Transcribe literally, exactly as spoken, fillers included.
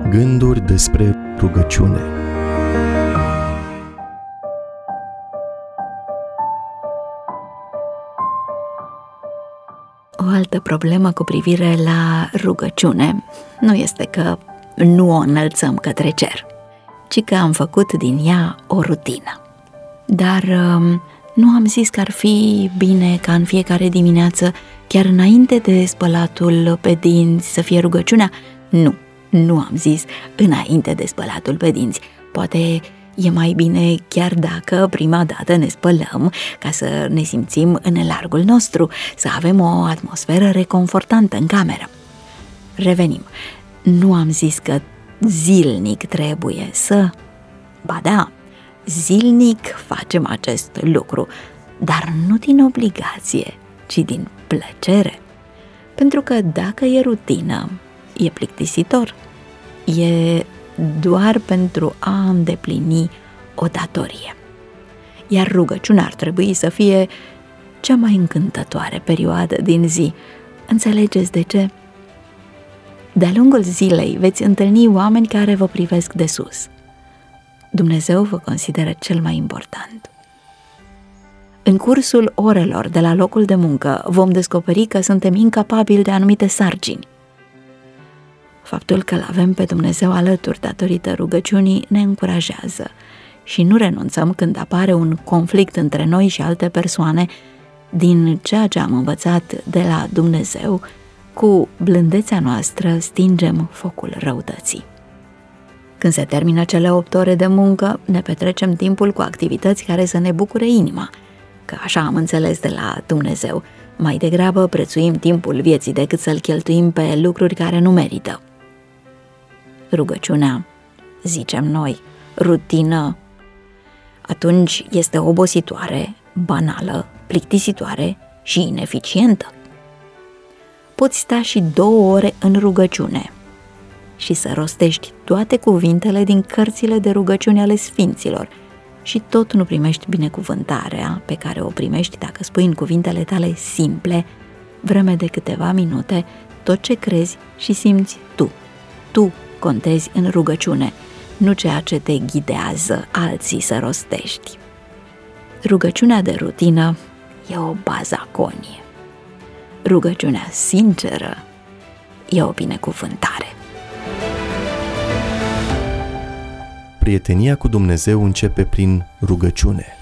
Gânduri despre rugăciune. O altă problemă cu privire la rugăciune nu este că nu o înălțăm către cer, ci că am făcut din ea o rutină. Dar nu am zis că ar fi bine ca în fiecare dimineață, chiar înainte de spălatul pe dinți, să fie rugăciunea? Nu, nu am zis înainte de spălatul pe dinți. Poate e mai bine chiar dacă prima dată ne spălăm, ca să ne simțim în largul nostru, să avem o atmosferă reconfortantă în cameră. Revenim. Nu am zis că zilnic trebuie să... Ba da, zilnic facem acest lucru, dar nu din obligație, ci din plăcere. Pentru că dacă e rutină, e plictisitor, e doar pentru a îndeplini o datorie. Iar rugăciunea ar trebui să fie cea mai încântătoare perioadă din zi. Înțelegeți de ce? De-a lungul zilei veți întâlni oameni care vă privesc de sus. Dumnezeu vă consideră cel mai important. În cursul orelor de la locul de muncă vom descoperi că suntem incapabili de anumite sarcini. Faptul că l-avem pe Dumnezeu alături datorită rugăciunii ne încurajează și nu renunțăm când apare un conflict între noi și alte persoane. Din ceea ce am învățat de la Dumnezeu, cu blândețea noastră stingem focul răutății. Când se termină cele opt ore de muncă, ne petrecem timpul cu activități care să ne bucure inima, că așa am înțeles de la Dumnezeu. Mai degrabă prețuim timpul vieții decât să-l cheltuim pe lucruri care nu merită. Rugăciunea, zicem noi, rutină, atunci este obositoare, banală, plictisitoare și ineficientă. Poți sta și două ore în rugăciune și să rostești toate cuvintele din cărțile de rugăciune ale sfinților și tot nu primești binecuvântarea pe care o primești dacă spui în cuvintele tale simple, vreme de câteva minute, tot ce crezi și simți tu. Tu contezi în rugăciune, nu ceea ce te ghidează alții să rostești. Rugăciunea de rutină e o bazaconie. Rugăciunea sinceră e o binecuvântare. Prietenia cu Dumnezeu începe prin rugăciune.